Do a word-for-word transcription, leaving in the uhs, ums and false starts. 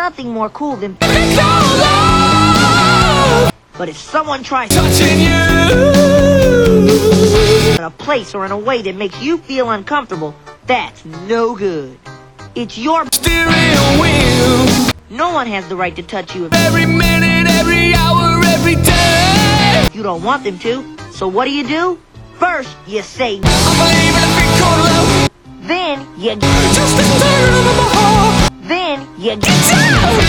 nothing more cool than... But if someone tries touching you in a place or in a way that makes you feel uncomfortable, that's no good. It's your steering wheel. No one has the right to touch you if Every minute, every hour, every day. you don't want them to. So what do you do? First, you say no. I believe in a big cold love. Then, you... Just a turn of my heart. Then, you... Get down.